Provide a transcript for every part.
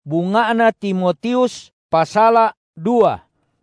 bungana Timotius pasala 2.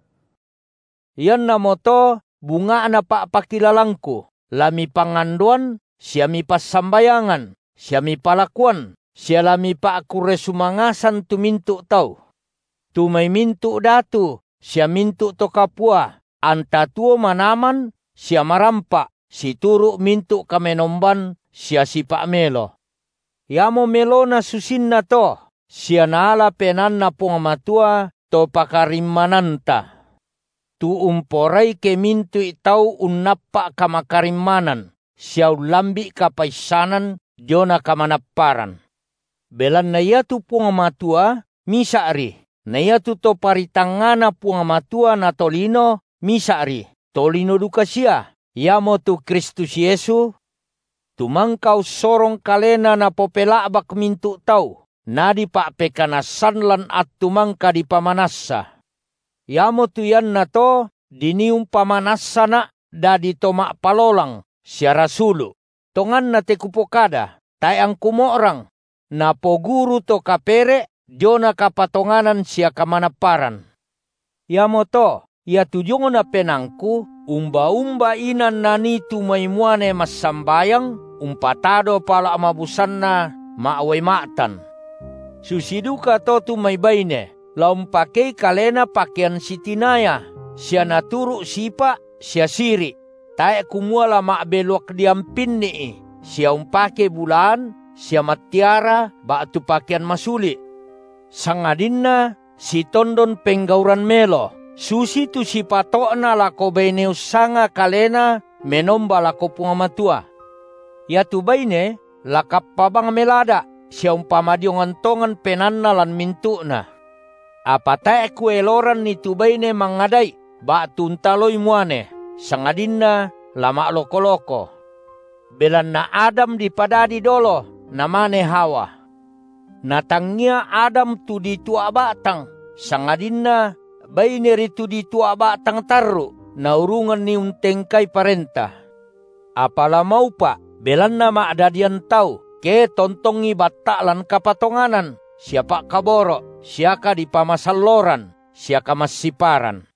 Yan namoto bungana pakilalangku, lami panganduan, siami pasambayangan, siami palakuan, sialami akure sumangasan tu mintu tau. Tu may mintu datu, siya mintu to kapua, anta tuo manaman, siya marampa, si turu mintu kamenomban, siya si melo. Yamo melo na susin na to, siya naala penan na pungamatua to pakarimmananta. Tu umporay ke mintu itaw unnapa kamakarimmanan, siya ulambi kapaisanan, diyo na kamanaparan. Belan na yatu pungamatua, misari, na yatu to paritangana pungamatua na tolino, misari, tolino duka siya, yamo tu Kristus Yesu, tumangkaw sorong kalena na popelabak mintu tau, nadi pa pekanasan lan at tumangka di pamanasa. Yamo tu yan na to, dinium pamanasa na, dadi tomak palolang, siya rasulu. Tongan na te kupokada, tayang kumorang, na poguru to kapere, diyo na kapatonganan siya kamanaparan. Yamo to, ya tujungo na penangku, umba-umba inan na ni tumaimuane masambayang, umpatado pala amabusan na maaway maatan. Susiduka to tumaibayne, laum pakai kalena pakaian sitinaya, siya naturu sipa, siya siri. Tae kumuala maabelwak diampin ni, siya umpake bulan, siya matiara, batu pakaian masuli. Sangadin na, si tondon penggauran melo, susi tu si patokna lako baineu sanga kalena, menomba lako pungamatua. Ya tu baine, lakap pabang melada, siya umpamadiongan tongan penanna lan mintuna. Apa tae kueloran ni tu baine mangadai, batu untaloy muane, sangadin na, lama loko-loko. Belan na Adam di padadi dolo, namane Hawa. Natangnya Adam tu di tua batang, sangadin na, baine ritu di tua batang taru, naurungan ni untengkai parenta. Apala mau pa, belan na maadadian tau, ke tontongi bataklan kapatonganan, siapa kaboro, siaka di pamasalloran, siaka masiparan.